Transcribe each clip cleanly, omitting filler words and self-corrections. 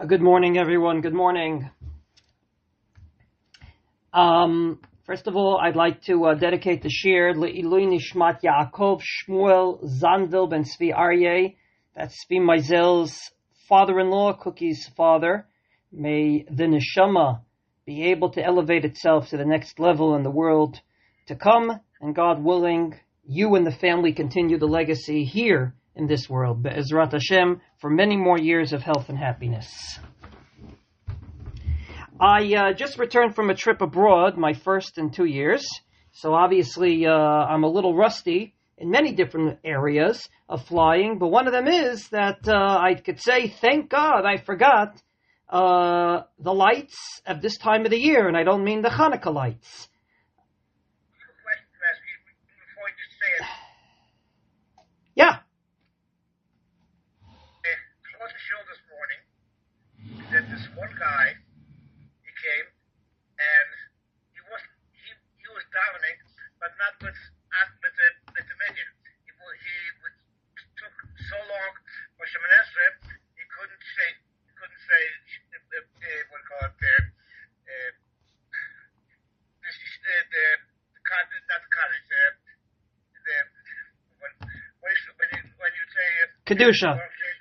Good morning, everyone. Good morning. First of all, I'd like to dedicate the shir Le'ilui Nishmat Yaakov Shmuel Zandvil ben Tzvi Aryeh. That's Tzvi Meisel's father-in-law, Cookie's father. May the neshama be able to elevate itself to the next level in the world to come, and God willing, you and the family continue the legacy here in this world, Be'ezrat Hashem, for many more years of health and happiness. I just returned from a trip abroad, my first in 2 years, so obviously I'm a little rusty in many different areas of flying, but one of them is that I could say, thank God I forgot the lights at this time of the year, and I don't mean the Hanukkah lights. Yeah. That this one guy, he came, and he was davening, but not with the minion. He took so long for Shemoneh Esrei, he couldn't say what do you call it, when you say Kedusha.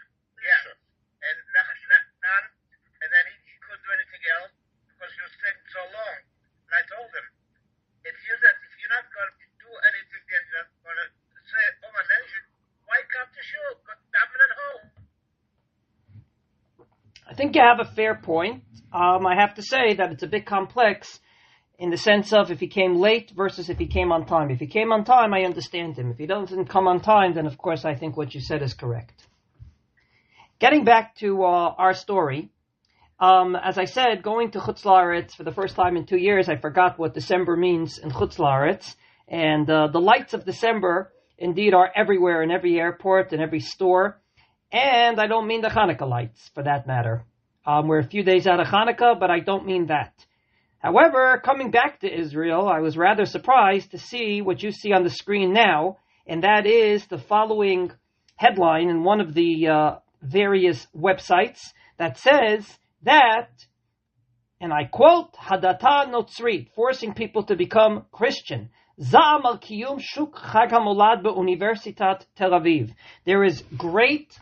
I think you have a fair point. I have to say that it's a bit complex in the sense of if he came late versus if he came on time. If he came on time, I understand him. If he doesn't come on time, then of course I think what you said is correct. Getting back to our story, as I said, going to Chutz La'aretz for the first time in 2 years, I forgot what December means in Chutz La'aretz. And the lights of December indeed are everywhere in every airport and every store. And I don't mean the Hanukkah lights, for that matter. We're a few days out of Hanukkah, but I don't mean that. However, coming back to Israel, I was rather surprised to see what you see on the screen now, and that is the following headline in one of the various websites that says that, and I quote, Hadata Notzrit, forcing people to become Christian. Za'am al kiyum shuk Chag HaMolad be'Universitat Tel Aviv. There is great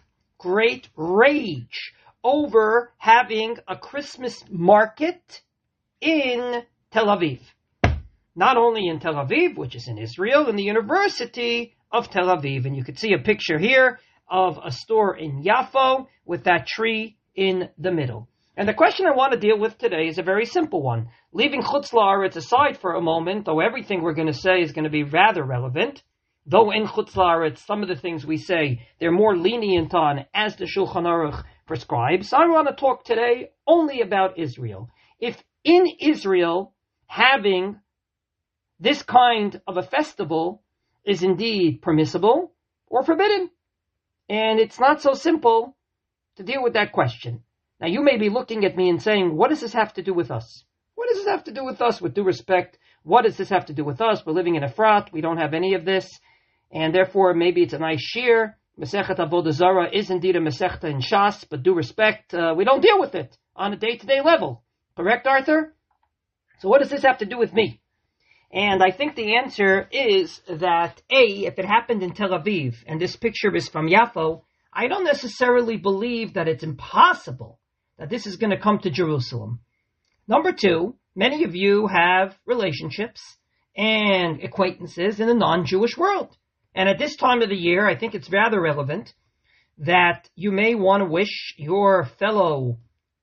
rage over having a Christmas market in Tel Aviv. Not only in Tel Aviv, which is in Israel, in the University of Tel Aviv. And you can see a picture here of a store in Yafo with that tree in the middle. And the question I want to deal with today is a very simple one. Leaving Chutz La'aretz aside for a moment, though everything we're going to say is going to be rather relevant, though in Chutz La'aretz, some of the things we say, they're more lenient on, as the Shulchan Aruch prescribes. I want to talk today only about Israel. If in Israel, having this kind of a festival is indeed permissible or forbidden. And it's not so simple to deal with that question. Now, you may be looking at me and saying, what does this have to do with us? What does this have to do with us? With due respect, what does this have to do with us? We're living in Efrat. We don't have any of this. And therefore, maybe it's a nice shir. Masechet Avodah Zarah is indeed a Masechta in Shas, but due respect, we don't deal with it on a day-to-day level. Correct, Arthur? So what does this have to do with me? And I think the answer is that, A, if it happened in Tel Aviv, and this picture is from Yafo, I don't necessarily believe that it's impossible that this is going to come to Jerusalem. Number two, many of you have relationships and acquaintances in the non-Jewish world. And at this time of the year, I think it's rather relevant that you may want to wish your fellow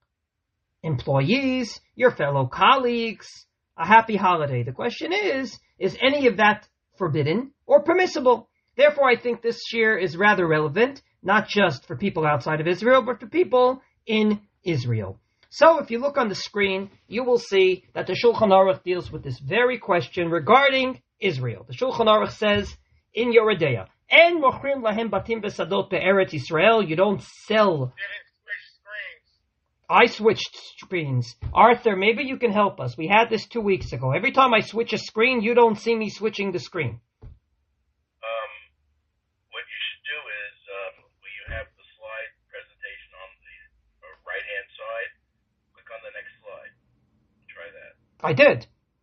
employees, your fellow colleagues, a happy holiday. The question is any of that forbidden or permissible? Therefore, I think this year is rather relevant, not just for people outside of Israel, but for people in Israel. So if you look on the screen, you will see that the Shulchan Aruch deals with this very question regarding Israel. The Shulchan Aruch says in Yoreh De'ah, En mochrim lahem batim besadot be'eretz Yisrael, you don't sell. I switched screens. Arthur, maybe you can help us. We had this 2 weeks ago. Every time I switch a screen, you don't see me switching the screen. What you should do is, you have the slide presentation on the right-hand side. I did.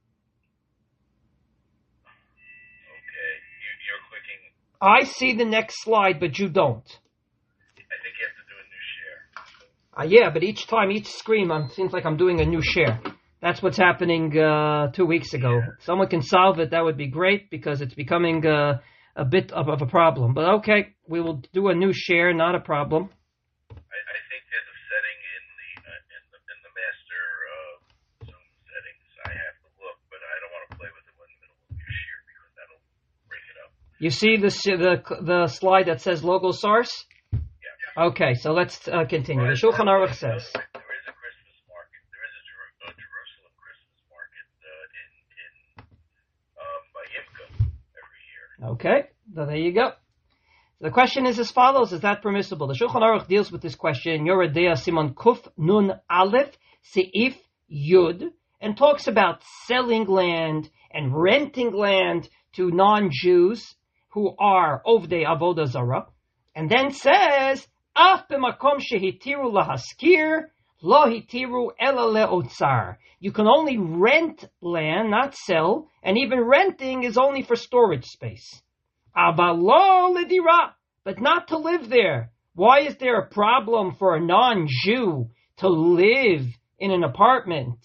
Okay, you're clicking. I see the next slide, but you don't. I think you have to do a new share. Yeah, but each time, each screen, seems like I'm doing a new share. That's what's happening 2 weeks ago. If someone can solve it, that would be great, because it's becoming a bit of a problem. But okay, we will do a new share, not a problem. I think there's a setting in the master Zoom settings. I have to look, but I don't want to play with it in the middle of your share because that'll break it up. You see the slide that says logo source? Yeah. Okay, so let's continue. The Shulchan Aruch says. There is a Christmas market. There is a Jerusalem Christmas market in Bayimka every year. Okay, so there you go. The question is as follows: is that permissible? The Shulchan Aruch deals with this question in Yoreh Deah Siman Kuf Nun Aleph Seif Yud, and talks about selling land and renting land to non-Jews who are Ovdei Avodah Zarah, and then says, Af b'makom shehitiru lahaskir, lo hitiru ela le'otzar. You can only rent land, not sell, and even renting is only for storage space. Aval lo lidira, but not to live there. Why is there a problem for a non-Jew to live in an apartment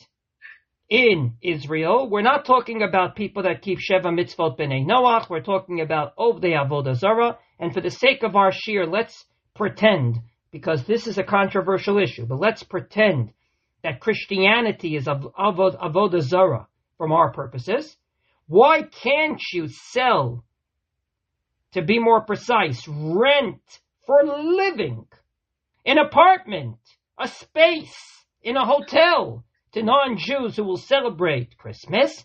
in Israel? We're not talking about people that keep Sheva Mitzvot B'nai Noach. We're talking about Ovdei Avodah Zarah. And for the sake of our shir, let's pretend, because this is a controversial issue, but let's pretend that Christianity is Avodah Zarah from our purposes. Why can't you sell, to be more precise, rent for living, an apartment, a space, in a hotel, to non-Jews who will celebrate Christmas?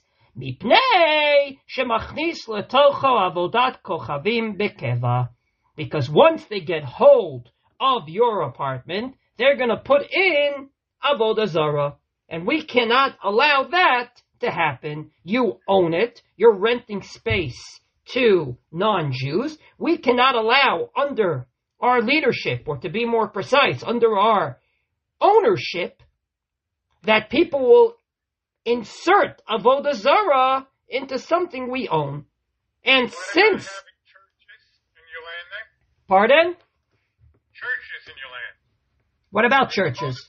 Mipnei shemachnis letocho avodat kochavim bekeva. Because once they get hold of your apartment, they're going to put in Avodah Zarah. And we cannot allow that to happen. You own it. You're renting space to non-Jews. We cannot allow, under our leadership, or to be more precise, under our ownership, that people will insert Avodah Zarah into something we own. And since... Pardon? Churches in your land. What about churches?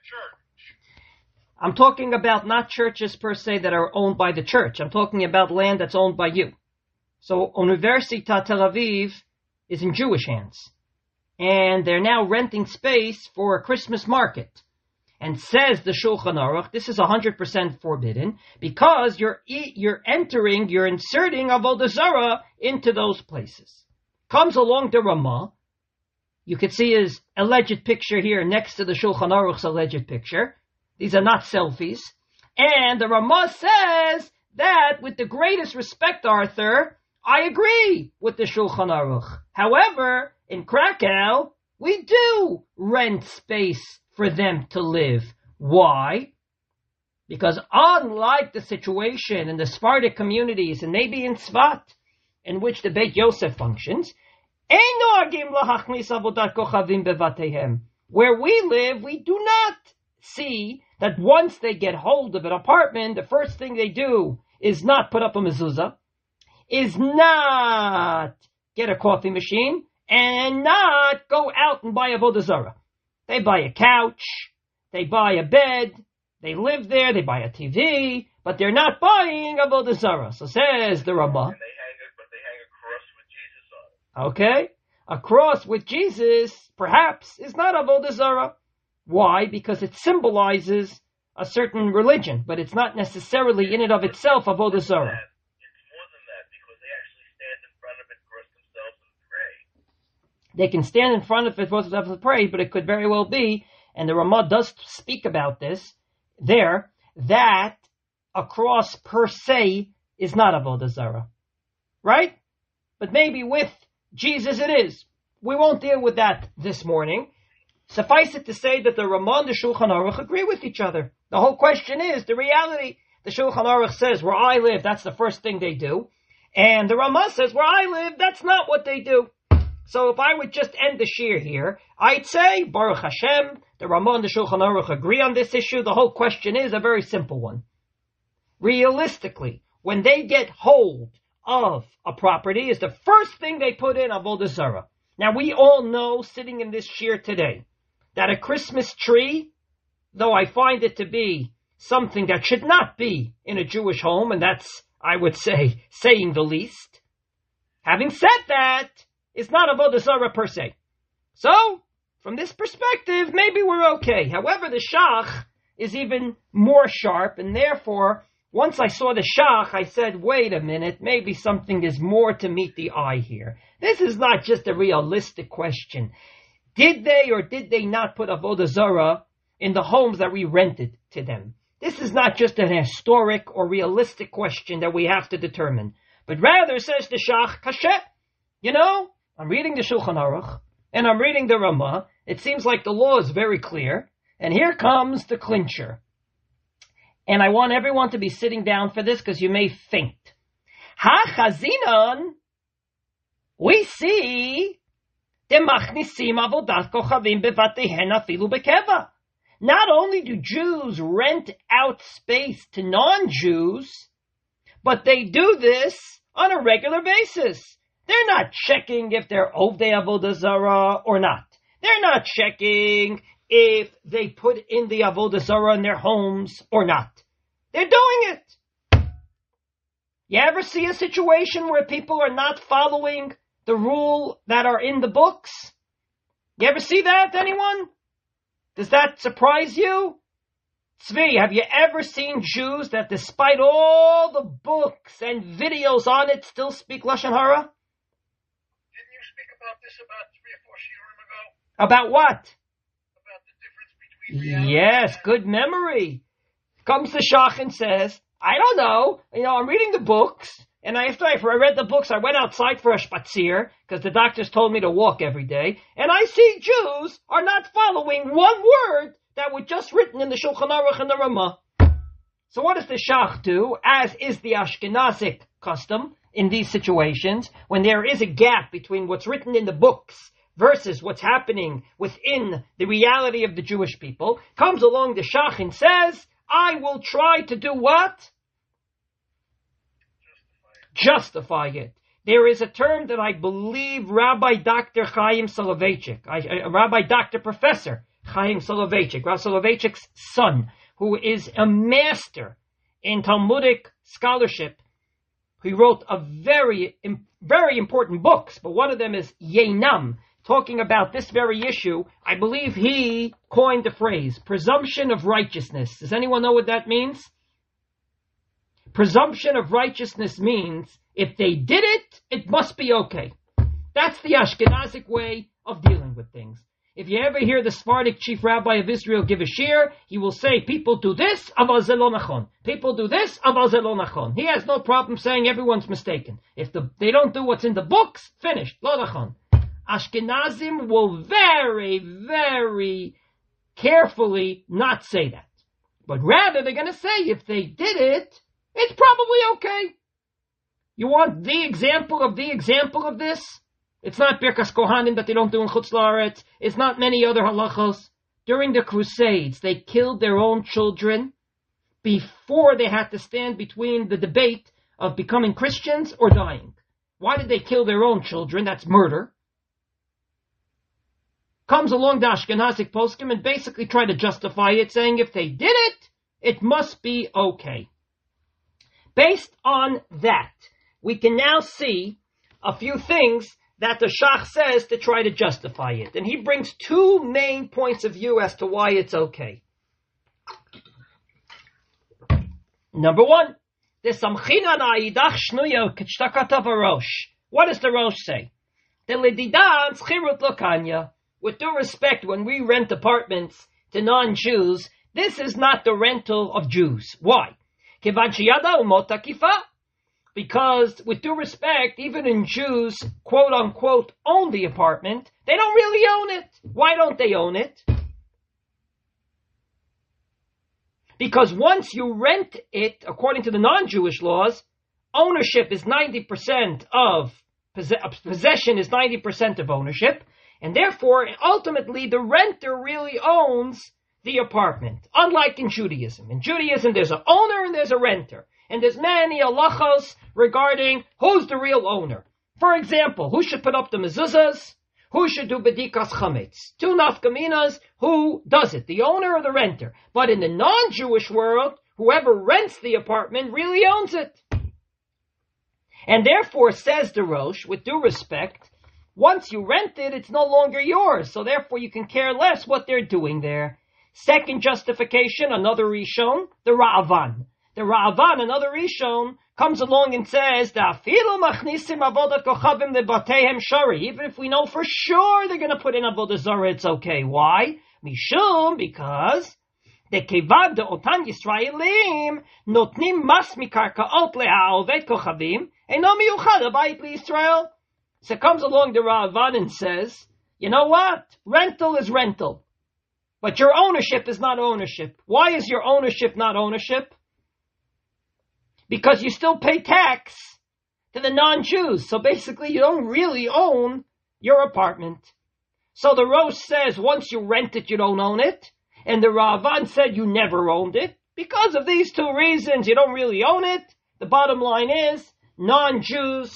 I'm talking about not churches per se that are owned by the church. I'm talking about land that's owned by you. So Universitat Tel Aviv is in Jewish hands. And they're now renting space for a Christmas market. And says the Shulchan Aruch, this is 100% forbidden, because you're inserting Avodah Zarah into those places. Comes along the Ramah. You can see his alleged picture here next to the Shulchan Aruch's alleged picture. These are not selfies. And the Ramah says that, with the greatest respect, Arthur, I agree with the Shulchan Aruch. However, in Krakow, we do rent space for them to live. Why? Because unlike the situation in the Sephardic communities, and maybe in Tzfat, in which the Beit Yosef functions, where we live, we do not see that once they get hold of an apartment, the first thing they do is not put up a mezuzah, is not get a coffee machine, and not go out and buy a Avodah Zarah. They buy a couch, they buy a bed, they live there, they buy a TV, but they're not buying Avodah Zarah. So says the Rabbah. And they hang a cross with Jesus on it. Okay, a cross with Jesus, perhaps, is not Avodah Zarah. Why? Because it symbolizes a certain religion, but it's not necessarily in and of itself Avodah Zarah. It's more than that, because they actually stand in front of it, cross themselves, and pray. They can stand in front of it, cross themselves, and pray, but it could very well be, and the Ramah does speak about this there, that a cross per se is not Avodah Zarah. Right? But maybe with Jesus it is. We won't deal with that this morning. Suffice it to say that the Ramah and the Shulchan Aruch agree with each other. The whole question is the reality. The Shulchan Aruch says, where I live, that's the first thing they do. And the Ramah says, where I live, that's not what they do. So if I would just end the shir here, I'd say, Baruch Hashem, the Ramah and the Shulchan Aruch agree on this issue. The whole question is a very simple one. realistically, when they get hold of a property, is the first thing they put in Avodah Zarah. Now, we all know, sitting in this shir today, that a Christmas tree, though I find it to be something that should not be in a Jewish home, and that's, I would say, saying the least. Having said that, it's not Avodah Zarah per se. So, from this perspective, maybe we're okay. However, the shach is even more sharp, and therefore, once I saw the shach, I said, wait a minute, maybe something is more to meet the eye here. This is not just a realistic question. Did they or did they not put Avodah Zarah in the homes that we rented to them? This is not just an historic or realistic question that we have to determine, but rather, says the shach, kashet. You know, I'm reading the Shulchan Aruch, and I'm reading the Ramah. It seems like the law is very clear, and here comes the clincher. And I want everyone to be sitting down for this, because you may faint. Ha-chazinon, we see, demachnisim avodat kochavim bevatehen afilu bekeva. Not only do Jews rent out space to non-Jews, but they do this on a regular basis. They're not checking if they're Ovdei Avodah Zarah or not. They're not checking if they put in the Avodah Zarah in their homes or not. They're doing it. You ever see a situation where people are not following the rule that are in the books? You ever see that, anyone? Does that surprise you? Tzvi, have you ever seen Jews that despite all the books and videos on it still speak Lashon Hara? Didn't you speak about this about 3 or 4 shiurim ago? About what? About the difference between reality Yes, good memory. Comes the shach and says, I don't know, I'm reading the books, and after I read the books, I went outside for a spatzir, because the doctors told me to walk every day, and I see Jews are not following one word that was just written in the Shulchan Aruch and the Ramah. So what does the shach do, as is the Ashkenazic custom in these situations, when there is a gap between what's written in the books versus what's happening within the reality of the Jewish people, comes along the shach and says, I will try to do what? Justify it. There is a term that I believe Rabbi Dr. Chaim Soloveitchik, Rabbi Dr. Professor Chaim Soloveitchik, Rabbi Soloveitchik's son, who is a master in Talmudic scholarship. He wrote a very important books, but one of them is Yenam, talking about this very issue. I believe he coined the phrase, presumption of righteousness. Does anyone know what that means? Presumption of righteousness means if they did it, it must be okay. That's the Ashkenazic way of dealing with things. If you ever hear the Sephardic chief rabbi of Israel give a shir, he will say, people do this, aval ze lo nachon. People do this, aval ze lo nachon. He has no problem saying everyone's mistaken. If they don't do what's in the books, finished, lo nachon. Ashkenazim will very, very carefully not say that. But rather, they're going to say, if they did it, it's probably okay. You want the example of this? It's not Birkas Kohanim that they don't do in Chutz La'aretz. It's not many other halachos. During the Crusades, they killed their own children before they had to stand between the debate of becoming Christians or dying. Why did they kill their own children? That's murder. Comes along the Ashkenazic poskim and basically try to justify it, saying if they did it, it must be okay. Based on that, we can now see a few things that the shach says to try to justify it. And he brings two main points of view as to why it's okay. Number one, what does the Rosh say? With due respect, when we rent apartments to non-Jews, this is not the rental of Jews. Why? Because, with due respect, even in Jews, quote-unquote, own the apartment, they don't really own it. Why don't they own it? Because once you rent it, according to the non-Jewish laws, ownership is 90% of, possession is 90% of ownership, and therefore, ultimately, the renter really owns the apartment. Unlike in Judaism. In Judaism, there's an owner and there's a renter. And there's many halachos regarding who's the real owner. For example, who should put up the mezuzahs? Who should do bedikas chametz? Two nafkaminas, who does it, the owner or the renter? But in the non-Jewish world, whoever rents the apartment really owns it. And therefore, says the Rosh, with due respect, once you rent it, it's no longer yours. So therefore, you can care less what they're doing there. Second justification, another Rishon, the Ra'avan. The Ra'avan, another Rishon, comes along and says, even if we know for sure they're going to put in Avodah Zarah, it's okay. Why? Mishum, because the kevad de otan Yisraelim notnim mas mikarkaot le'a'ovet kochavim eino miyuchad abayit liYisrael. So it comes along the Ra'avan and says, you know what? Rental is rental. But your ownership is not ownership. Why is your ownership not ownership? Because you still pay tax to the non-Jews. So basically you don't really own your apartment. So the Rosh says once you rent it, you don't own it. And the Ra'avan said you never owned it. Because of these two reasons, you don't really own it. The bottom line is, non-Jews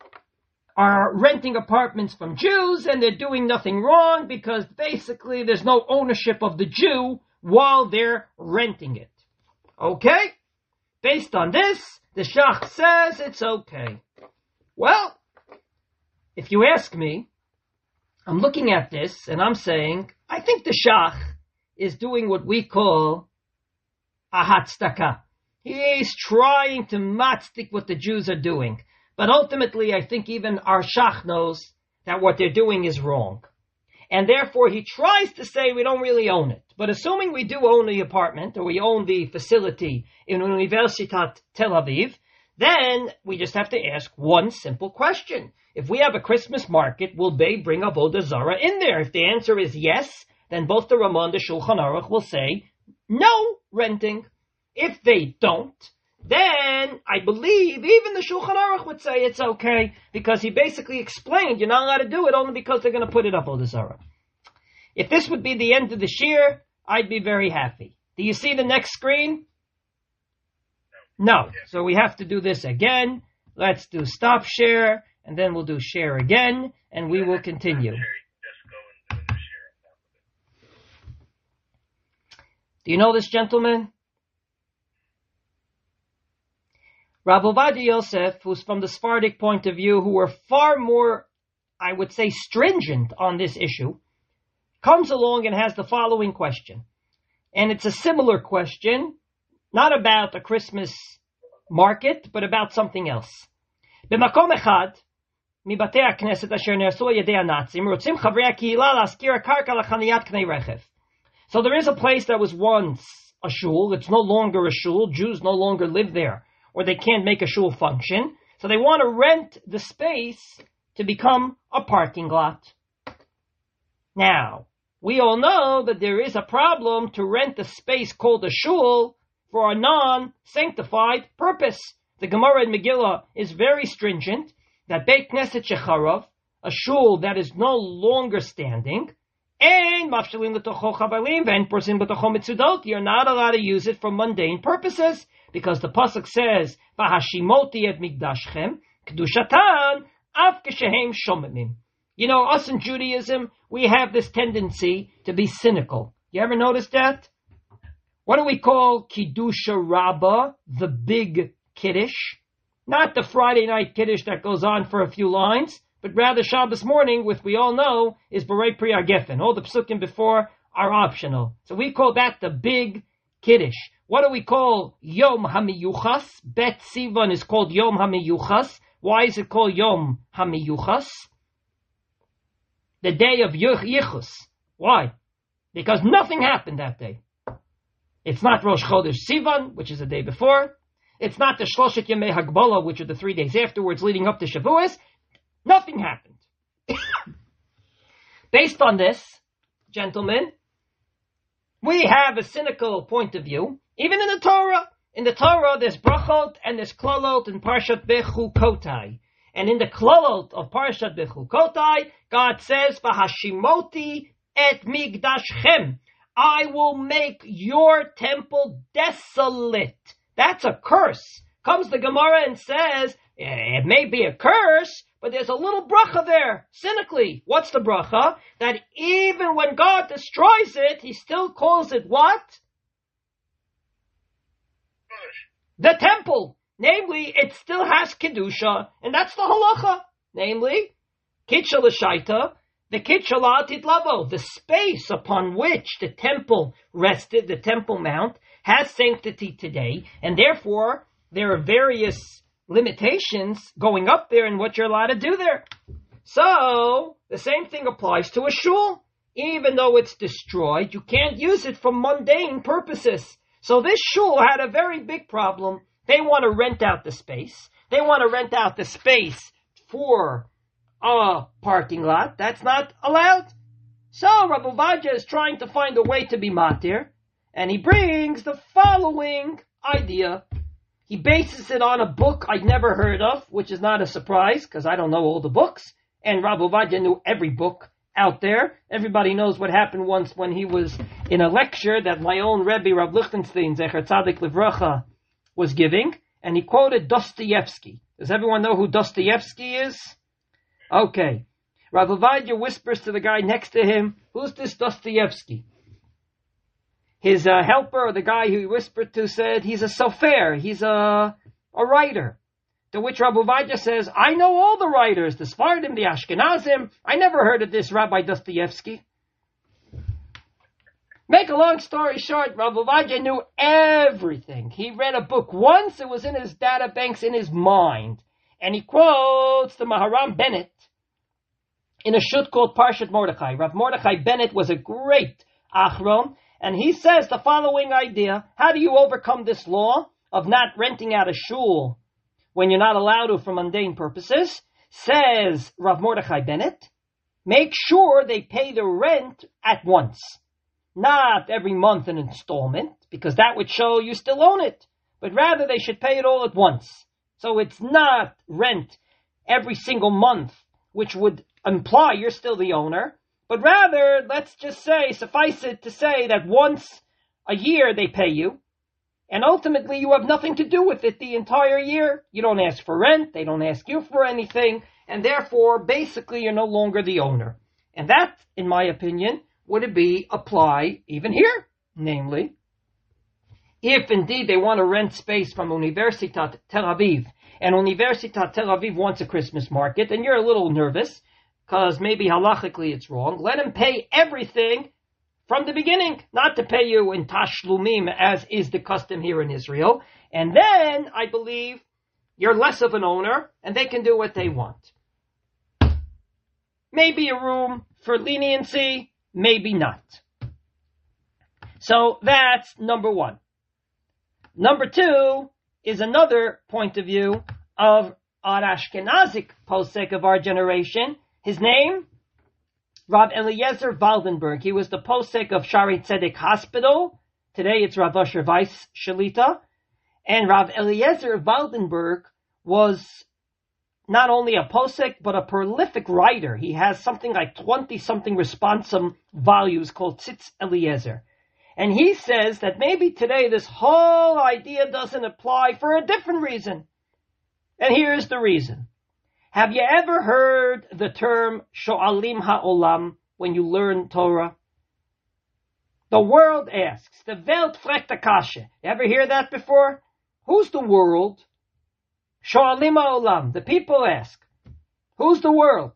are renting apartments from Jews and they're doing nothing wrong because basically there's no ownership of the Jew while they're renting it. Okay? Based on this, the Shach says it's okay. Well, if you ask me, I'm looking at this and I'm saying, I think the Shach is doing what we call a hatzdaka. He's trying to matzik what the Jews are doing. But ultimately, I think even our Shach knows that what they're doing is wrong. And therefore, he tries to say we don't really own it. But assuming we do own the apartment, or we own the facility in Universitat Tel Aviv, then we just have to ask one simple question. If we have a Christmas market, will they bring Avodah Zarah in there? If the answer is yes, then both the Ramah and the Shulchan Aruch will say no renting. If they don't, then I believe even the Shulchan Aruch would say it's okay, because he basically explained you're not allowed to do it only because they're going to put it up Avodah Zarah. If this would be the end of the shir, I'd be very happy. Do you see the next screen? No. So we have to do this again. Let's do stop share, and then we'll do share again, and we will continue. Do you know this gentleman? Rav Ovadia Yosef, who's from the Sephardic point of view, who were far more, I would say, stringent on this issue, comes along and has the following question. And it's a similar question, not about a Christmas market, but about something else. במקום אחד, מבתי הכנסת אשר נהרסו על ידי הנאצים, רוצים חברי הקהילה להשכיר הקרקע לחניית כלי רכב. So there is a place that was once a shul. It's no longer a shul. Jews no longer live there, or they can't make a shul function. So they want to rent the space to become a parking lot. Now, we all know that there is a problem to rent a space called a shul for a non-sanctified purpose. The Gemara in Megillah is very stringent that Beit Knesset Shecharov, a shul that is no longer standing, and mafshalim l'tocho chavalim and porsim l'tocho mitzudot, you're not allowed to use it for mundane purposes, because the pasuk says, "V'hashimoti et mikdashchem kedushatan af keshehem shomemim." You know, us in Judaism, we have this tendency to be cynical. You ever notice that? What do we call Kiddusha Rabbah, the big Kiddush? Not the Friday night Kiddush that goes on for a few lines, but rather Shabbos morning, which we all know is Borei Pri HaGefen. All the psukim before are optional. So we call that the big Kiddush. What do we call Yom HaMiyuchas? Bet Sivan is called Yom HaMiyuchas. Why is it called Yom HaMiyuchas? The day of Yichus. Why? Because nothing happened that day. It's not Rosh Chodesh Sivan, which is the day before. It's not the Shloshet Yemei Hagbala, which are the 3 days afterwards leading up to Shavuos. Nothing happened. Based on this, gentlemen, we have a cynical point of view. Even in the Torah. In the Torah, there's brachot and there's klalot in Parshat Bechukotai. And in the klalot of Parshat Bechukotai, God says, "V'hashimoti et migdashchem." I will make your temple desolate. That's a curse. Comes the Gemara and says, it may be a curse, but there's a little bracha there, cynically. What's the bracha? That even when God destroys it, he still calls it what? The temple. Namely, it still has Kedusha, and that's the halacha. Namely, Kitcha L'Shaita, the Kitcha La'atid Lavo, the space upon which the temple rested, the Temple Mount, has sanctity today, and therefore there are various limitations going up there and what you're allowed to do there. So, the same thing applies to a shul. Even though it's destroyed, you can't use it for mundane purposes. So this shul had a very big problem. They want to rent out the space. They want to rent out the space for a parking lot. That's not allowed. So Rabbi Ovadia is trying to find a way to be matir, and he brings the following idea. He bases it on a book I'd never heard of, which is not a surprise, because I don't know all the books, and Rabbi Ovadia knew every book out there. Everybody knows what happened once when he was in a lecture that my own Rebbe, Rav Lichtenstein, Zecher Tzadik Livracha, was giving, and he quoted Dostoevsky. Does everyone know who Dostoevsky is? Okay. Rav Ovadia whispers to the guy next to him, who's this Dostoevsky? His helper, or the guy who he whispered to, said, he's a sofer, he's a writer. To which Rav Ovadia says, I know all the writers, the Sfardim, the Ashkenazim. I never heard of this Rabbi Dostoevsky. Make a long story short, Rav Ovadia knew everything. He read a book once, it was in his data banks, in his mind. And he quotes the Maharam Bennett in a shut called Parshat Mordechai. Rav Mordechai Bennett was a great Achron, and he says the following idea. How do you overcome this law of not renting out a shul when you're not allowed to for mundane purposes? Says Rav Mordechai Bennett, make sure they pay the rent at once. Not every month an installment, because that would show you still own it. But rather they should pay it all at once. So it's not rent every single month, which would imply you're still the owner. But rather, let's just say, suffice it to say that once a year they pay you, and ultimately you have nothing to do with it the entire year. You don't ask for rent, they don't ask you for anything, and therefore, basically, you're no longer the owner. And that, in my opinion, would it apply even here? Namely, if indeed they want to rent space from Universitat Tel Aviv, and Universitat Tel Aviv wants a Christmas market, and you're a little nervous, because maybe halachically it's wrong, let them pay everything from the beginning, not to pay you in tashlumim, as is the custom here in Israel. And then, I believe, you're less of an owner, and they can do what they want. Maybe a room for leniency, maybe not. So that's number one. Number two is another point of view of our Ashkenazic posek of our generation. His name, Rav Eliezer Waldenberg. He was the posek of Shari Tzedek Hospital. Today it's Rav Asher Weiss Shalita. And Rav Eliezer Waldenberg was not only a posek, but a prolific writer. He has something like 20-something responsum volumes called Tzitz Eliezer. And he says that maybe today this whole idea doesn't apply for a different reason. And here's the reason. Have you ever heard the term Sho'alim Ha'olam when you learn Torah? The world asks. The Welt fragt a Kasche. You ever hear that before? Who's the world? Sho'alim Ha'olam. The people ask. Who's the world?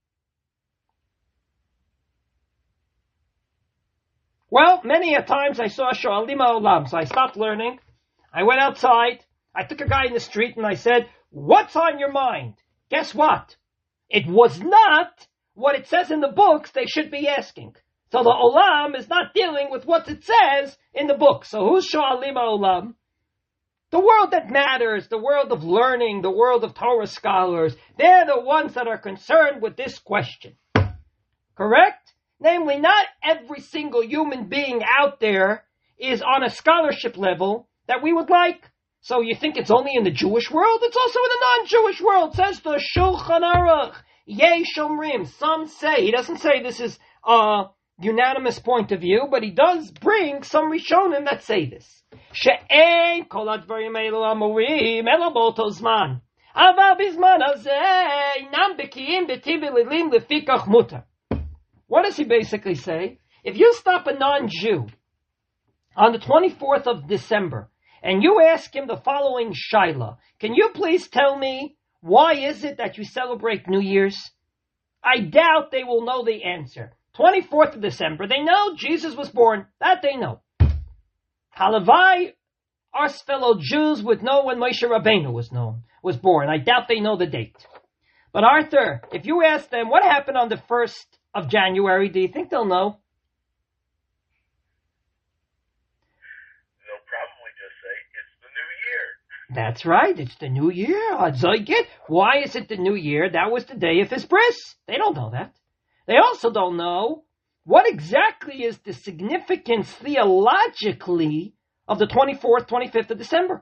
Well, many a times I saw Sho'alim Ha'olam, so I stopped learning. I went outside. I took a guy in the street and I said, what's on your mind? Guess what? It was not what it says in the books they should be asking. So the Olam is not dealing with what it says in the book. So who's Sho'alim Ha'olam? The world that matters, the world of learning, the world of Torah scholars. They're the ones that are concerned with this question. Correct? Namely, not every single human being out there is on a scholarship level that we would like. So you think it's only in the Jewish world? It's also in the non-Jewish world. Says the Shulchan Aruch. Yei Shomrim. Some say, he doesn't say this is unanimous point of view, but he does bring some Rishonim that say this. She'ein kol hadvarim elu amurim ela b'oto zman. Aval bizman hazeh inam bekiim b'tibi lilim lefikach mutar. What does he basically say? If you stop a non-Jew on the 24th of December and you ask him the following shaila, can you please tell me why is it that you celebrate New Year's? I doubt they will know the answer. 24th of December, they know Jesus was born. That they know. Halavai, us fellow Jews would know when Moshe Rabbeinu was born. I doubt they know the date. But Arthur, if you ask them what happened on the 1st of January, do you think they'll know? They'll probably just say it's the new year. That's right, it's the new year. Adzoyget. Why is it the new year? That was the day of his bris. They don't know that. They also don't know what exactly is the significance theologically of the 24th, 25th of December.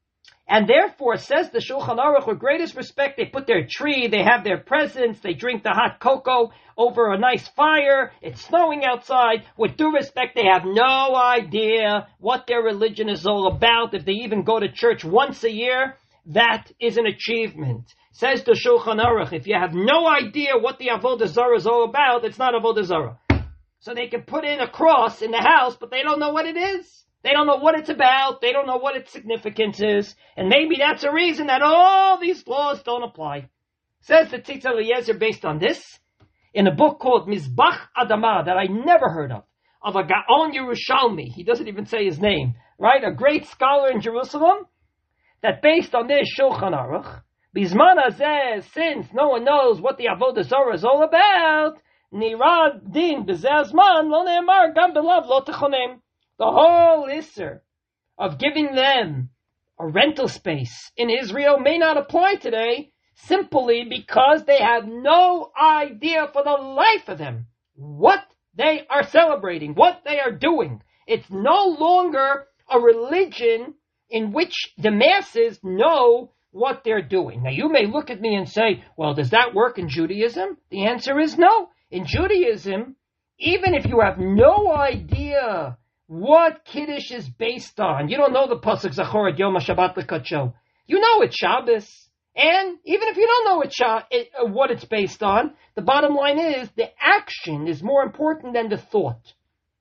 And therefore, says the Shulchan Aruch, with greatest respect, they put their tree, they have their presents, they drink the hot cocoa over a nice fire, it's snowing outside. With due respect, they have no idea what their religion is all about. If they even go to church once a year, that is an achievement. Says the Shulchan Aruch, if you have no idea what the Avodah Zarah is all about, it's not Avodah Zarah. So they can put in a cross in the house, but they don't know what it is. They don't know what it's about. They don't know what its significance is. And maybe that's a reason that all these laws don't apply. Says the Tzitz Eliezer based on this, in a book called Mizbach Adamah, that I never heard of a Gaon Yerushalmi. He doesn't even say his name, right? A great scholar in Jerusalem, that based on this Shulchan Aruch, Bizman Hazeh, since no one knows what the Avodah Zarah is all about, Nirad Din B'zeh Zman Lo Ne'emar Gam Belav Lo Techonem. The whole issur of giving them a rental space in Israel may not apply today simply because they have no idea for the life of them what they are celebrating, what they are doing. It's no longer a religion in which the masses know what they're doing. Now you may look at me and say, well, does that work in Judaism? The answer is no. In Judaism, even if you have no idea what Kiddush is based on, you don't know the Pasuk Zachor et Yom HaShabbat L'Kadsho, you know it's Shabbos. And even if you don't know what it's based on, the bottom line is the action is more important than the thought.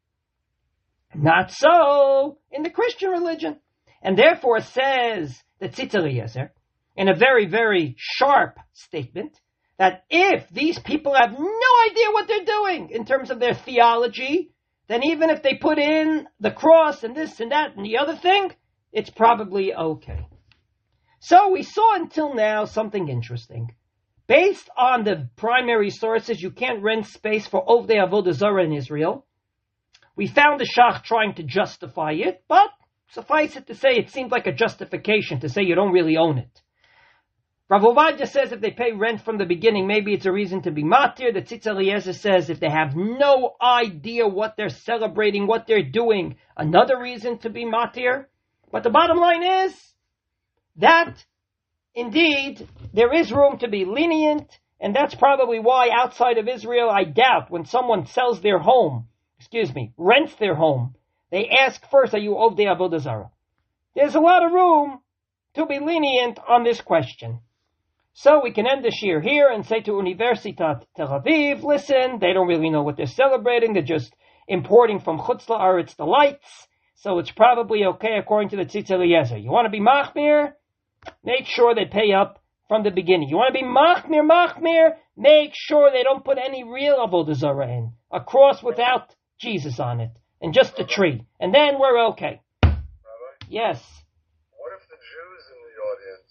Not so in the Christian religion. And therefore says the Tzitz Eliezer, in a very, very sharp statement, that if these people have no idea what they're doing in terms of their theology, then even if they put in the cross and this and that and the other thing, it's probably okay. So we saw until now something interesting. Based on the primary sources, you can't rent space for Ovdei Avodah Zarah in Israel. We found the Shach trying to justify it, but suffice it to say, it seemed like a justification to say you don't really own it. Rav Ovadia says if they pay rent from the beginning, maybe it's a reason to be matir. The Tzitz Eliezer says if they have no idea what they're celebrating, what they're doing, another reason to be matir. But the bottom line is that, indeed, there is room to be lenient, and that's probably why outside of Israel, I doubt when someone sells their home, rents their home, they ask first, are you Ovdei Avodah Zarah? There's a lot of room to be lenient on this question. So we can end the shir here and say to Universitat Tel Aviv, listen, they don't really know what they're celebrating. They're just importing from Chutz La'aretz the lights. So it's probably okay according to the Tzitz Eliezer. You want to be machmir? Make sure they pay up from the beginning. You want to be machmir? Make sure they don't put any real Avodah Zarah in. A cross without Jesus on it. And just a tree. And then we're okay. Rabbi? Yes. What if the Jews in the audience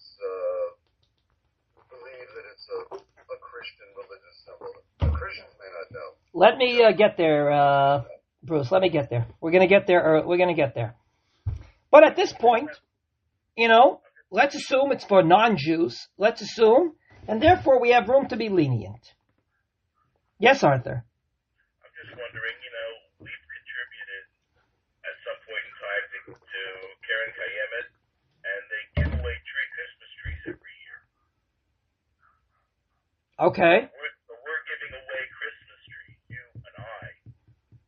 believe that it's a Christian religious symbol? The Christians may not know. Let me get there, Bruce. Let me get there. We're going to get there. We're going to get there. But at this point, let's assume it's for non-Jews. Let's assume. And therefore, we have room to be lenient. Yes, Arthur. I'm just wondering, we've contributed at some point in time to Karen Kayemet, and they give away Christmas trees every year. Okay. We're giving away Christmas trees, you and I.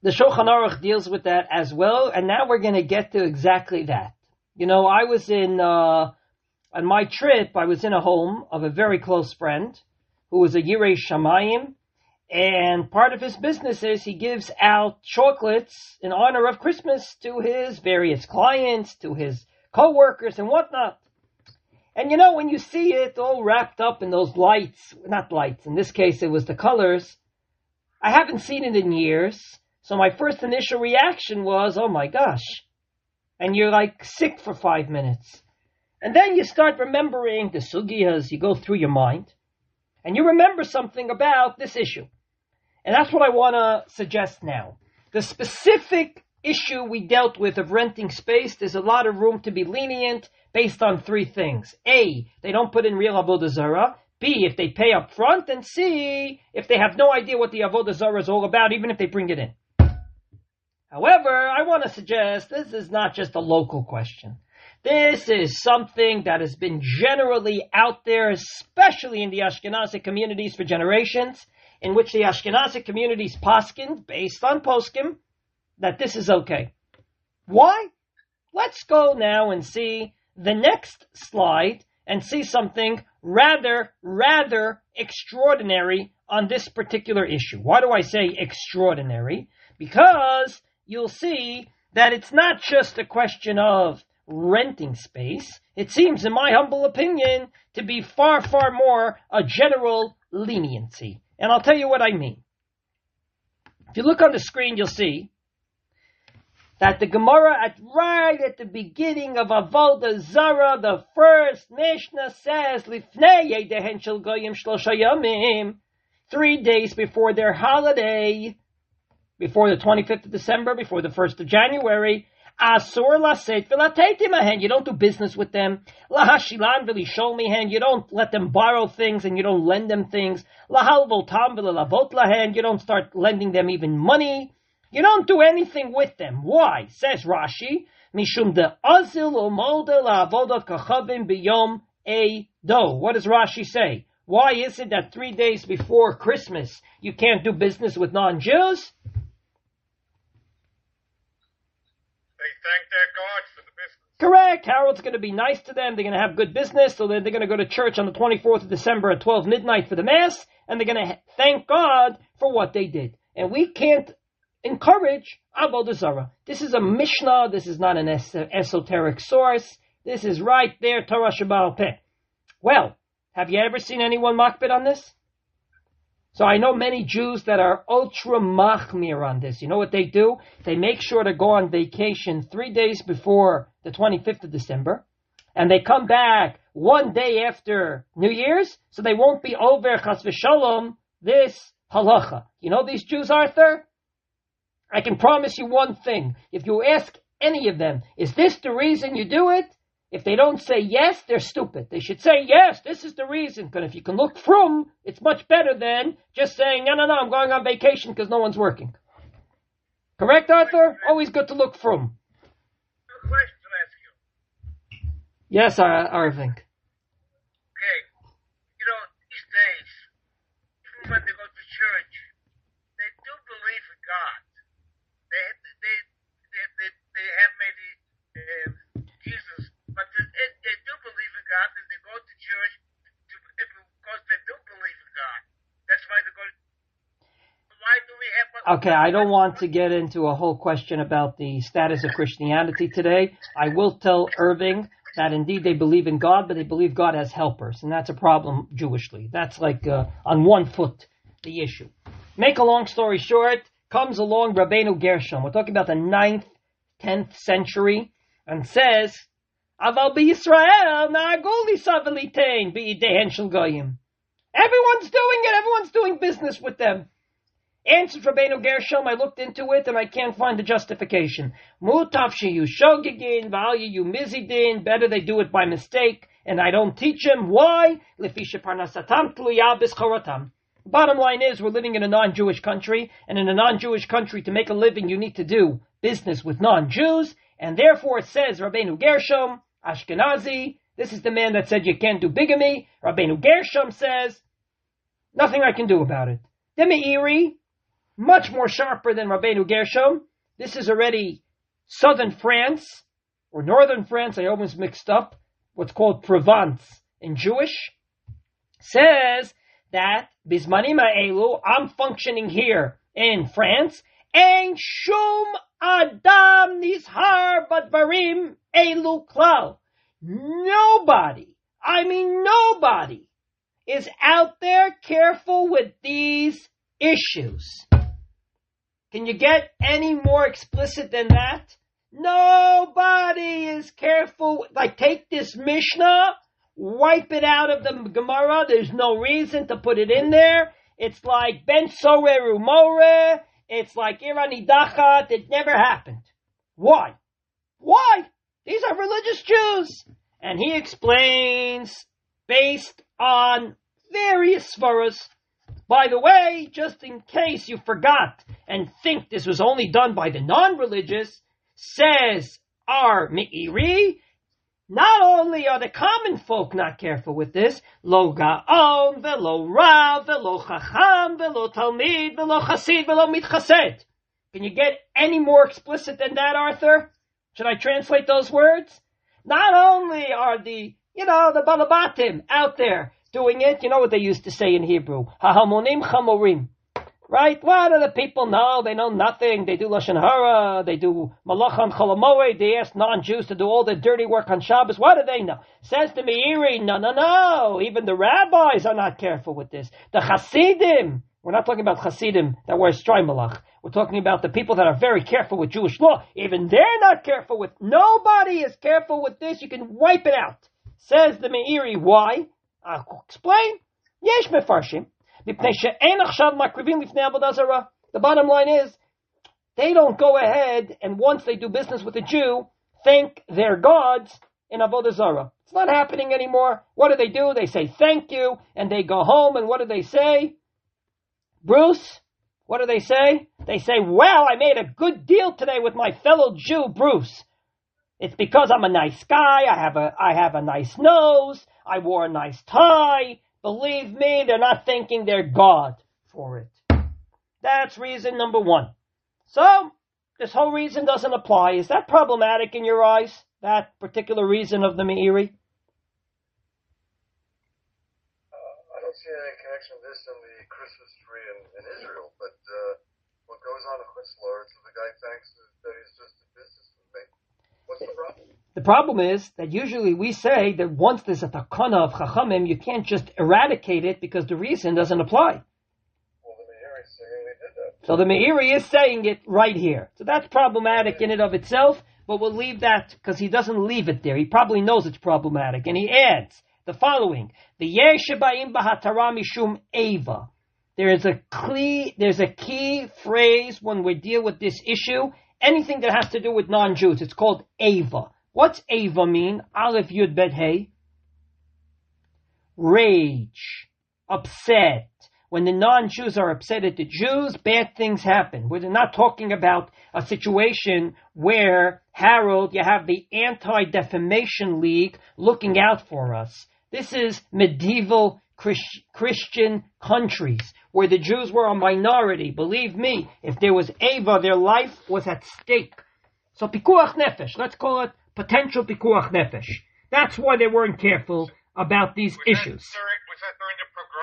The Shulchan Aruch deals with that as well, and now we're going to get to exactly that. You know, I was on my trip, I was in a home of a very close friend who was a Yirei Shamayim, and part of his business is he gives out chocolates in honor of Christmas to his various clients, to his co-workers and whatnot. And you know, when you see it all wrapped up in those lights, not lights, in this case it was the colors, I haven't seen it in years, so my first initial reaction was, oh my gosh. And you're like sick for 5 minutes. And then you start remembering the sugiyas, you go through your mind, and you remember something about this issue. And that's what I want to suggest now. The specific issue we dealt with of renting space, there's a lot of room to be lenient based on 3 things. A, they don't put in real avodah zarah. B, if they pay up front. And C, if they have no idea what the avodah zarah is all about, even if they bring it in. However, I want to suggest this is not just a local question. This is something that has been generally out there, especially in the Ashkenazi communities for generations, in which the Ashkenazi communities poskin, based on poskim, that this is okay. Why? Let's go now and see the next slide and see something rather extraordinary on this particular issue. Why do I say extraordinary? Because you'll see that it's not just a question of renting space. It seems, in my humble opinion, to be far more a general leniency. And I'll tell you what I mean. If you look on the screen, you'll see that the Gemara, right at the beginning of Avodah Zarah, the first Mishnah says, Lifnei Yedehen Shel Goyim Shlosha Yamim, 3 days before their holiday, before the 25th of December, before the 1st of January, Asur laset v'lateitim ahen. You don't do business with them. Lahashilan v'lishol mihen. You don't let them borrow things and you don't lend them things. Lahalvotam v'lelavot lahen. You don't start lending them even money. You don't do anything with them. Why? Says Rashi, Mishum de azil umolde la'avodot kachavim b'yom eido. What does Rashi say? Why is it that 3 days before Christmas you can't do business with non-Jews? They thank their God for the business. Correct. Harold's going to be nice to them. They're going to have good business. So they're going to go to church on the 24th of December at 12 midnight for the Mass. And they're going to thank God for what they did. And we can't encourage Avodah Zarah. This is a Mishnah. This is not an esoteric source. This is right there, Torah Shebaal Peh. Well, have you ever seen anyone makbid on this? So I know many Jews that are ultra machmir on this. You know what they do? They make sure to go on vacation 3 days before the 25th of December. And they come back 1 day after New Year's. So they won't be over chas v'shalom this halacha. You know these Jews, Arthur? I can promise you one thing. If you ask any of them, is this the reason you do it? If they don't say yes, they're stupid. They should say, yes, this is the reason. Because if you can look from, it's much better than just saying, no, I'm going on vacation because no one's working. Correct, Arthur? Always good to look from. A question to ask you. Yes, Arving. Okay. You know, these days, even when they go to church, they do believe in God. They have maybe Jesus, but they do believe in God, and they go to church because they do believe in God. That's why they go. Why do we have? Okay, I don't want to get into a whole question about the status of Christianity today. I will tell Irving that indeed they believe in God, but they believe God has helpers, and that's a problem Jewishly. That's like on one foot the issue. Make a long story short, comes along Rabbeinu Gershom. We're talking about the 9th, 10th century, and says, Aval b'Yisrael na'agoli savelitein b'idehen shel goyim. Everyone's doing it. Everyone's doing business with them. Answers Rabbeinu Gershom, I looked into it and I can't find the justification. Mutav sheyu shogegin, v'al yeyu mizidin. Better they do it by mistake, and I don't teach them. Why? Lefi sheparnasatam tluya b'schorotam. Bottom line is, we're living in a non-Jewish country, and in a non-Jewish country, to make a living, you need to do business with non-Jews, and therefore it says, Rabbeinu Gershom, Ashkenazi, this is the man that said you can't do bigamy. Rabbeinu Gershom says, nothing I can do about it. The Meiri, much more sharper than Rabbeinu Gershom. This is already southern France, or northern France, I almost mixed up, what's called Provence in Jewish, says that Bismanim ha'elu, I'm functioning here in France, Ein shum adam nizhar badvarim elu klal. Nobody is out there careful with these issues. Can you get any more explicit than that? Nobody is careful. Like, take this Mishnah, wipe it out of the Gemara. There's no reason to put it in there. It's like Ben Sorer Umore. It's like Irani Dachat. It never happened. Why? These are religious Jews. And he explains based on various svaras. By the way, just in case you forgot and think this was only done by the non-religious, says our Meiri, not only are the common folk not careful with this, lo gaon, velo rav, velo chacham, velo talmid, velo chasid, velo mitchased. Can you get any more explicit than that, Arthur? Should I translate those words? Not only are the balabatim out there doing it, you know what they used to say in Hebrew, hahamonim chamorim. Right? What do the people know? They know nothing. They do Lashon Hara. They do Malacham Cholamoed. They ask non-Jews to do all the dirty work on Shabbos. What do they know? Says the Meiri, no. Even the rabbis are not careful with this. The Hasidim, we're not talking about Hasidim that wear Streimelach. We're talking about the people that are very careful with Jewish law. Even they're not careful with. Nobody is careful with this. You can wipe it out. Says the Meiri, why? I'll explain. Yesh mefarshim. The bottom line is, they don't go ahead and once they do business with a Jew, thank their gods in Avodah Zarah. It's not happening anymore. What do? They say thank you, and they go home, and what do they say? Bruce, what do they say? They say, well, I made a good deal today with my fellow Jew, Bruce. It's because I'm a nice guy, I have a nice nose, I wore a nice tie. Believe me, they're not thanking their God for it. That's reason number one. So, this whole reason doesn't apply. Is that problematic in your eyes? That particular reason of the Meiri? I don't see any connection to this and the Christmas tree in Israel, but what goes on in Chutzlar, so the guy thanks that he's just a businessman. What's the problem? The problem is that usually we say that once there's a takana of chachamim, you can't just eradicate it because the reason doesn't apply. Well, the Meiri is saying they did that. So the Meiri is saying it right here. So that's problematic in and of itself, but we'll leave that because he doesn't leave it there. He probably knows it's problematic. And he adds the following. The Yeshabaim Bahatara Mishum Eva. There's a key phrase when we deal with this issue. Anything that has to do with non-Jews, it's called Eva. What's Eva mean? Aleph Yud Bet Hey. Rage. Upset. When the non-Jews are upset at the Jews, bad things happen. We're not talking about a situation where, Harold, you have the Anti-Defamation League looking out for us. This is medieval Christian countries where the Jews were a minority. Believe me, if there was Eva, their life was at stake. So Pikuach Nefesh, let's call it potential Pikuach Nefesh. That's why they weren't careful about these issues. Was that during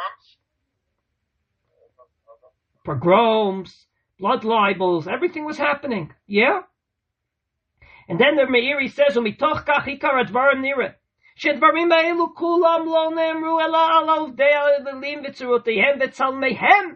the pogroms? Pogroms, blood libels, everything was happening. Yeah? And then the Meiri says, Umitoch kach ikar advarim nireh. Shedvarim ha'elu kulam lo ne'emru ela ala uvdei ha'elim v'tzuroteihem v'tzalmeihem.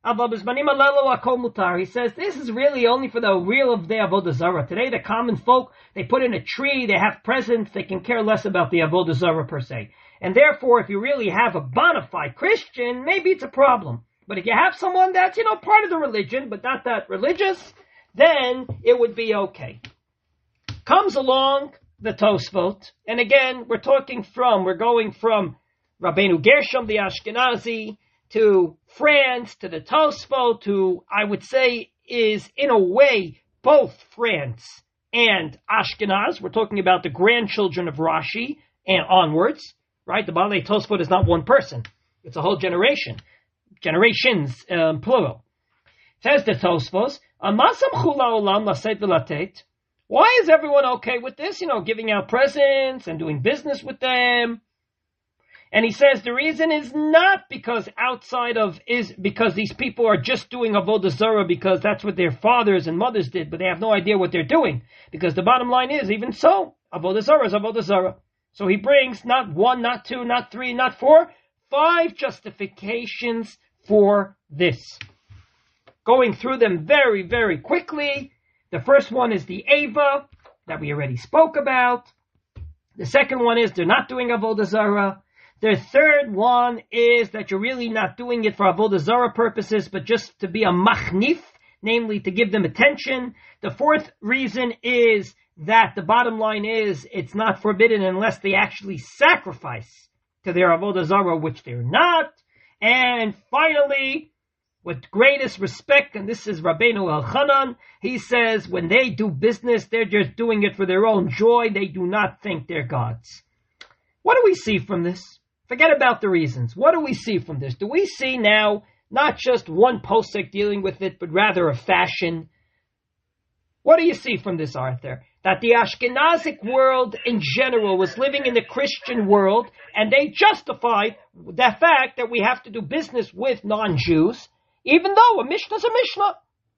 He says this is really only for the real of the Avodah Zarah. Today, the common folk, they put in a tree, they have presents, they can care less about the Avodah Zarah per se. And therefore, if you really have a bona fide Christian, maybe it's a problem. But if you have someone that's, part of the religion, but not that religious, then it would be okay. Comes along the Tosfot, and again, we're going from Rabbeinu Gershom, the Ashkenazi, to France, to the Tosfot, to, I would say, is in a way both France and Ashkenaz. We're talking about the grandchildren of Rashi and onwards, right? The Baalei Tosfot is not one person. It's a whole generation. Generations, plural. Says the Tosfos, why is everyone okay with this? Giving out presents and doing business with them. And he says the reason is not because because these people are just doing Avodah Zarah because that's what their fathers and mothers did, but they have no idea what they're doing. Because the bottom line is, even so, Avodah Zarah is Avodah Zarah. So he brings not 1, not 2, not 3, not 4, 5 justifications for this. Going through them very, very quickly. The first one is the Ava that we already spoke about. The second one is they're not doing Avodah Zarah. The third one is that you're really not doing it for Avodah Zarah purposes, but just to be a machnif, namely to give them attention. The fourth reason is that the bottom line is it's not forbidden unless they actually sacrifice to their Avodah Zarah, which they're not. And finally, with greatest respect, and this is Rabbeinu Elchanan, he says when they do business, they're just doing it for their own joy. They do not think they're gods. What do we see from this? Forget about the reasons. What do we see from this? Do we see now not just one posek dealing with it, but rather a fashion? What do you see from this, Arthur? That the Ashkenazic world in general was living in the Christian world, and they justified the fact that we have to do business with non-Jews, even though a Mishnah is a Mishnah.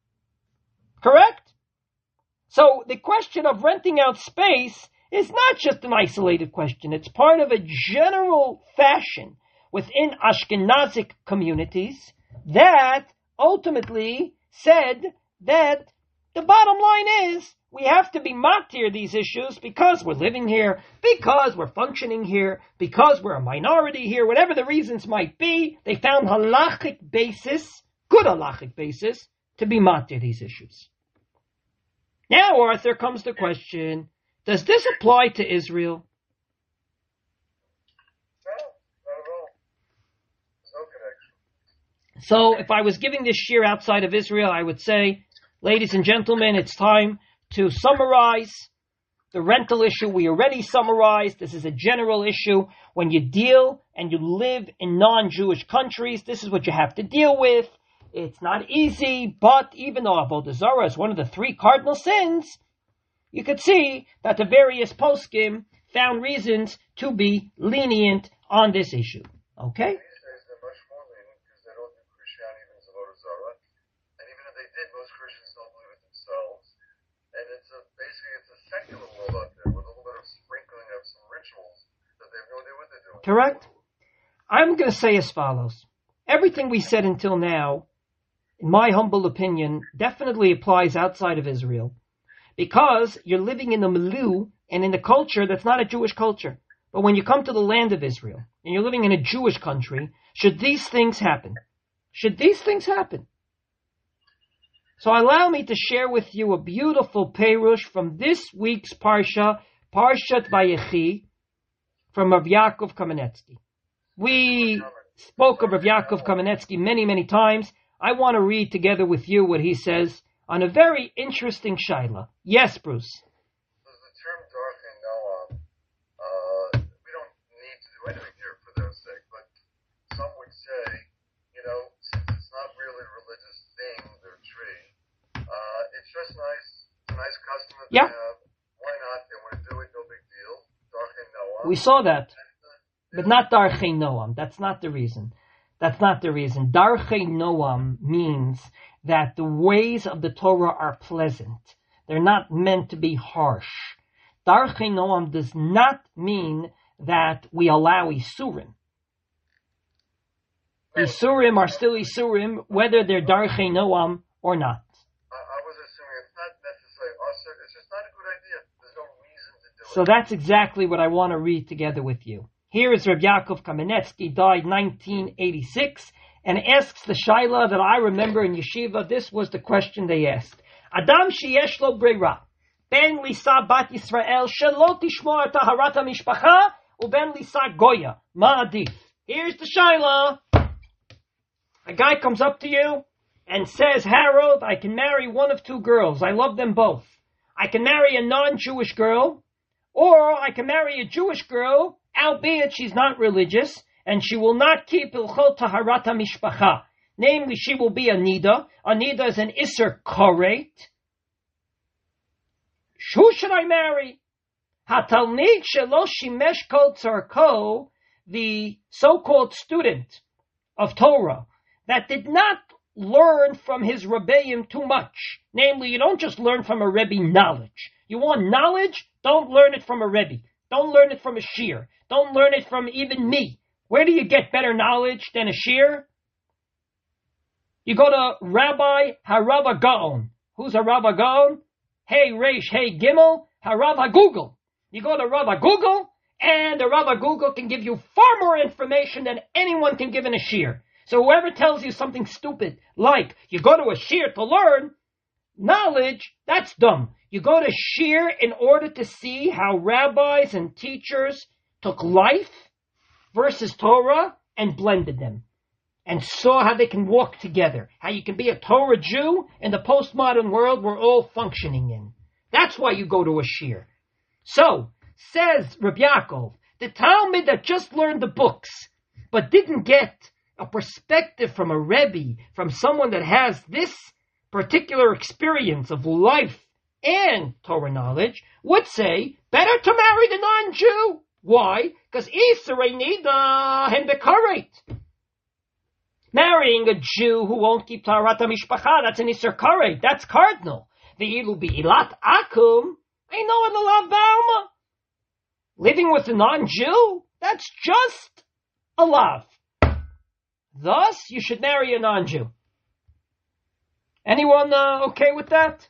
Correct? So the question of renting out space is not just an isolated question. It's part of a general fashion within Ashkenazic communities that ultimately said that the bottom line is we have to be matir these issues because we're living here, because we're functioning here, because we're a minority here, whatever the reasons might be. They found halachic basis, good halachic basis, to be matir these issues. Now, Arthur, comes the question, does this apply to Israel? No, not at all. There's no connection. So if I was giving this shir outside of Israel, I would say, ladies and gentlemen, it's time to summarize the rental issue. We already summarized. This is a general issue. When you deal and you live in non-Jewish countries, this is what you have to deal with. It's not easy, but even though Avodah Zarah is one of the 3 cardinal sins, you could see that the various poskim found reasons to be lenient on this issue. Okay? These days they're much more lenient because they don't do Christianity even as Avodah Zarah. And even if they did, most Christians don't believe it themselves. And basically it's a secular world out there with a little bit of sprinkling of some rituals that they have no idea what they're doing. Correct? I'm going to say as follows. Everything we said until now, in my humble opinion, definitely applies outside of Israel. Because you're living in the milieu and in the culture that's not a Jewish culture. But when you come to the land of Israel, and you're living in a Jewish country, should these things happen? Should these things happen? So allow me to share with you a beautiful perush from this week's Parsha, Parshat Vayechi, from Rav Yaakov Kamenetsky. We spoke of Rav Yaakov Kamenetsky many, many times. I want to read together with you what he says on a very interesting shaila. Yes, Bruce. Does the term Darchei Noam, we don't need to do anything here for their sake, but some would say, since it's not really a religious thing, their tree, it's just nice, it's a nice custom that they have. Why not? They want to do it, no big deal. Darchei Noam. We saw that. But not Darchei Noam. That's not the reason. That's not the reason. Darchei Noam means that the ways of the Torah are pleasant. They're not meant to be harsh. Darchei Noam does not mean that we allow Isurim. Isurim are still Isurim, whether they're Darchei Noam or not. I was assuming it's not necessarily usher, it's just not a good idea. There's no reason to do it. So that's exactly what I want to read together with you. Here is Rav Yaakov Kamenetsky, died 1986, and asks the shaila that I remember in yeshiva. This was the question they asked. Adam sheyesh lo brira, ben lisa bat Yisrael, shelo tishmor taharat hamishpacha, uben lisa goya, ma adif. Here's the shaila. A guy comes up to you and says, Harold, I can marry one of 2 girls. I love them both. I can marry a non-Jewish girl, or I can marry a Jewish girl, albeit she's not religious, and she will not keep Ilchot Taharat HaMishpacha. namely she will be a nida. A nida is an iser koret. Who should I marry? Hatalmid shelo shimesh kol tzarko, the so-called student of Torah, that did not learn from his rebbeim too much. Namely, you don't just learn from a rebbe knowledge. You want knowledge? Don't learn it from a rebbe. Don't learn it from a shir. Don't learn it from even me. Where do you get better knowledge than a shir? You go to Rabbi Harav Gaon. Who's a Rabbi Gaon? Hey Reish, hey Gimel, Harav Google. You go to Rav Google, and the Rav Google can give you far more information than anyone can give in a shir. So whoever tells you something stupid, like you go to a shir to learn knowledge, that's dumb. You go to shir in order to see how rabbis and teachers took life versus Torah and blended them, and saw how they can walk together, how you can be a Torah Jew in the postmodern world we're all functioning in. That's why you go to a shir. So, says Rabbi Yaakov, the Talmud that just learned the books, but didn't get a perspective from a Rebbe, from someone that has this particular experience of life and Torah knowledge, would say, better to marry the non-Jew. Why? Because Isserei Nida Hen Bekaret. Marrying a Jew who won't keep Taharat HaMishpacha, that's an Isser Karet, that's cardinal. Ve'ilu Ilat Akum, I know in the Lav Ba'alma. Living with a non-Jew, that's just a Lav. Thus, you should marry a non-Jew. Anyone okay with that?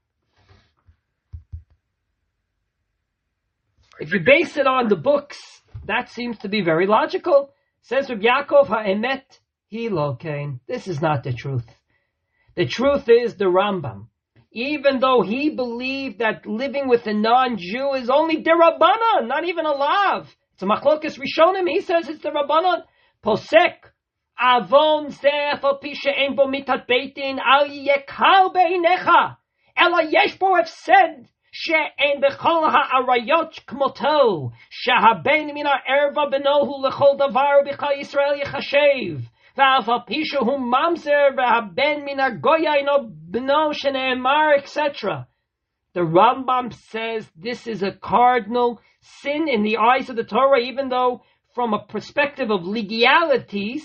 If you base it on the books, that seems to be very logical. Says Rabbi Yaakov, ha'emet hi lo kain. This is not the truth. The truth is the Rambam. Even though he believed that living with a non-Jew is only derabanan, not even a lav. It's a machlokas rishonim. He says it's the rabbanan. Posek avon zeh al pi she'en bo mitat beitin al yekal beinecha. Ela yesh bo hefsed she'en bechol ha'arayot kmoto. She'habein min ha'erva benohu lechol davar b'chal Yisrael yechashev. V'af al pi she'hu mamzer v'haben min ha'goya ino b'no she'ne'emar, etc. The Rambam says this is a cardinal sin in the eyes of the Torah, even though from a perspective of legalities,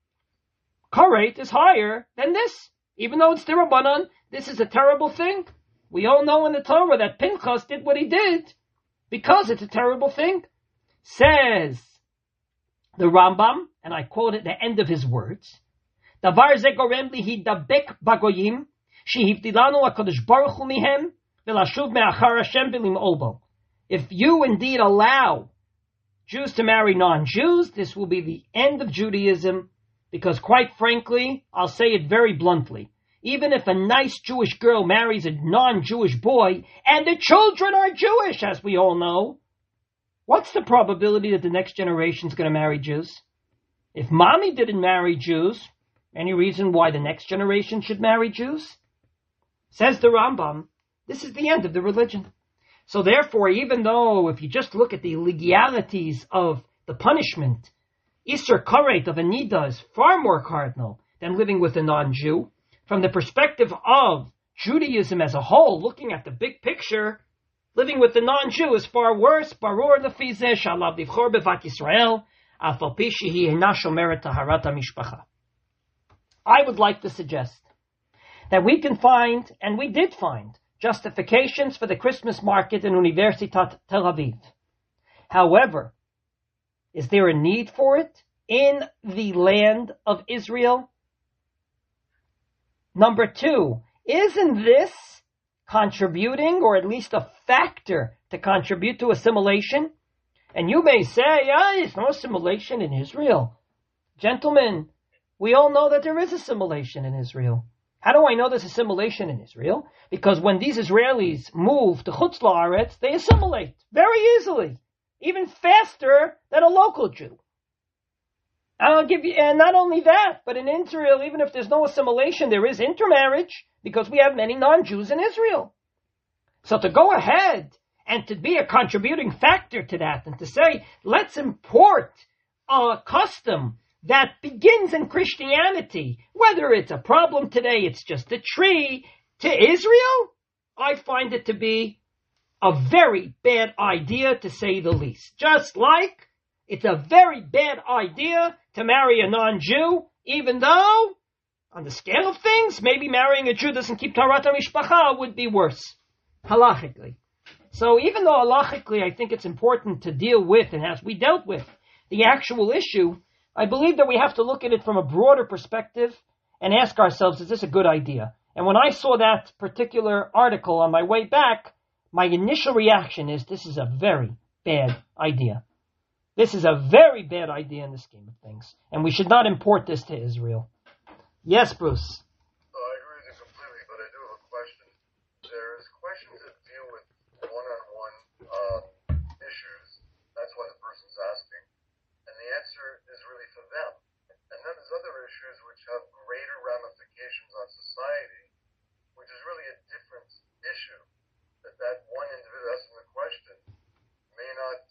Karet is higher than this. Even though it's Dirabanan, this is a terrible thing. We all know in the Torah that Pinchas did what he did because it's a terrible thing. Says the Rambam, and I quote at the end of his words, Davar ze gorem li hidabek bagoyim, shehivdilanu HaKadosh Baruch Hu mihem, v'lashuv me'achar Hashem v'lim'ol bo. If you indeed allow Jews to marry non-Jews, this will be the end of Judaism, because quite frankly, I'll say it very bluntly, even if a nice Jewish girl marries a non-Jewish boy, and the children are Jewish, as we all know, what's the probability that the next generation is going to marry Jews? If mommy didn't marry Jews, any reason why the next generation should marry Jews? Says the Rambam, this is the end of the religion. So therefore, even though if you just look at the legalities of the punishment, Isser Karet of a Nida is far more cardinal than living with a non-Jew, from the perspective of Judaism as a whole, looking at the big picture, living with the non-Jew is far worse. Baror lefi zeh shalav livchor bevat Yisrael, af al pi shehi eina shomeret taharat hamishpacha. I would like to suggest that we can find, and we did find, justifications for the Christmas market in Universitat Tel Aviv. However, is there a need for it in the land of Israel? Number two, isn't this contributing, or at least a factor to contribute to assimilation? And you may say, there's no assimilation in Israel. Gentlemen, we all know that there is assimilation in Israel. How do I know there's assimilation in Israel? Because when these Israelis move to Chutz La'aretz, they assimilate very easily, even faster than a local Jew. I'll give you, and not only that, but in Israel, even if there's no assimilation, there is intermarriage, because we have many non-Jews in Israel. So to go ahead and to be a contributing factor to that, and to say, let's import a custom that begins in Christianity, whether it's a problem today, it's just a tree, to Israel, I find it to be a very bad idea, to say the least. Just like it's a very bad idea to marry a non-Jew, even though, on the scale of things, maybe marrying a Jew doesn't keep Taharat HaMishpacha would be worse, halachically. So even though halachically I think it's important to deal with, and as we dealt with, the actual issue, I believe that we have to look at it from a broader perspective and ask ourselves, is this a good idea? And when I saw that particular article on my way back, my initial reaction is, this is a very bad idea. This is a very bad idea in the scheme of things. And we should not import this to Israel. Yes, Bruce. I agree with you completely, but I do have a question. There's questions that deal with one-on-one issues. That's why the person's asking. And the answer is really for them. And then there's other issues which have greater ramifications on society, which is really a different issue. That one individual asking the question may not,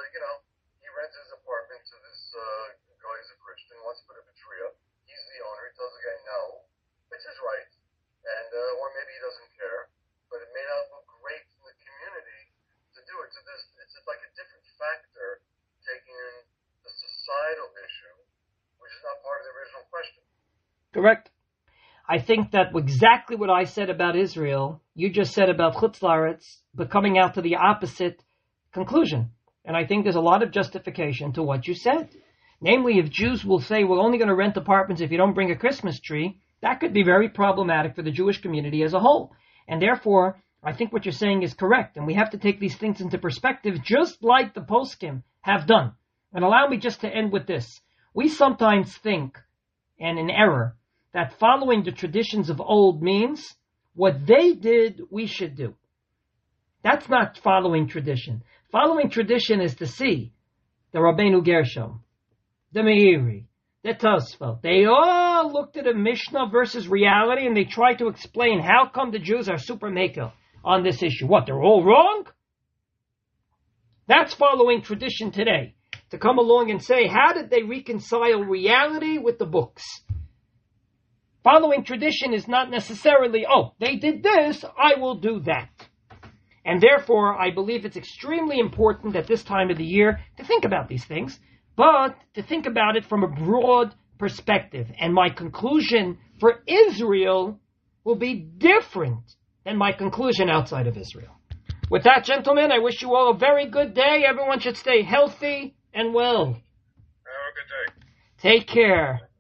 he rents his apartment to this guy who's a Christian, wants to put up a tree up. He's the owner. He tells the guy no. It's his right. And, or maybe he doesn't care. But it may not look great in the community to do it. So it's like a different factor taking in the societal issue, which is not part of the original question. Correct. I think that exactly what I said about Israel, you just said about Chutz La'aretz, but coming out to the opposite conclusion. And I think there's a lot of justification to what you said. Namely, if Jews will say, we're only going to rent apartments if you don't bring a Christmas tree, that could be very problematic for the Jewish community as a whole. And therefore, I think what you're saying is correct. And we have to take these things into perspective, just like the poskim have done. And allow me just to end with this. We sometimes think, and in error, that following the traditions of old means what they did, we should do. That's not following tradition. Following tradition is to see the Rabbeinu Gershom, the Meiri, the Tosfot. They all looked at a Mishnah versus reality and they tried to explain how come the Jews are super makel on this issue. What, they're all wrong? That's following tradition today. To come along and say, how did they reconcile reality with the books? Following tradition is not necessarily, they did this, I will do that. And therefore, I believe it's extremely important at this time of the year to think about these things, but to think about it from a broad perspective. And my conclusion for Israel will be different than my conclusion outside of Israel. With that, gentlemen, I wish you all a very good day. Everyone should stay healthy and well. Have a good day. Take care.